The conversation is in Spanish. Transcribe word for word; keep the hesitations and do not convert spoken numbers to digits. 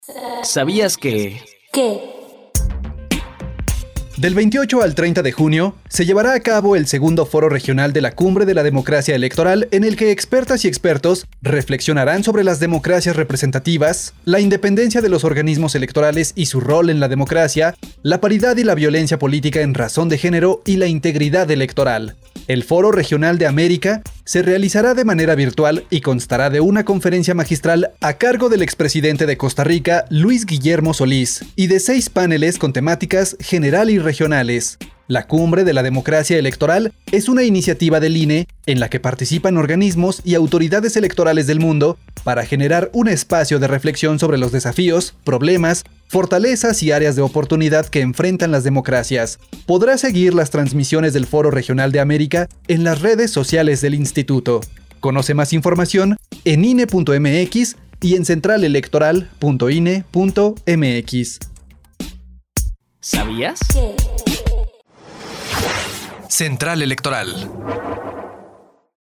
¿Sabías que...? ¿Qué? Del veintiocho al treinta de junio, se llevará a cabo el segundo foro regional de la Cumbre de la Democracia Electoral, en el que expertas y expertos reflexionarán sobre las democracias representativas, la independencia de los organismos electorales y su rol en la democracia, la paridad y la violencia política en razón de género y la integridad electoral. El Foro Regional de América se realizará de manera virtual y constará de una conferencia magistral a cargo del expresidente de Costa Rica, Luis Guillermo Solís, y de seis paneles con temáticas general y regionales. La Cumbre de la Democracia Electoral es una iniciativa del I N E en la que participan organismos y autoridades electorales del mundo para generar un espacio de reflexión sobre los desafíos, problemas, fortalezas y áreas de oportunidad que enfrentan las democracias. Podrá seguir las transmisiones del Foro Regional de América en las redes sociales del Instituto. Conoce más información en I N E punto M X y en central electoral punto I N E punto M X. ¿Sabías? ¿Qué? Central Electoral.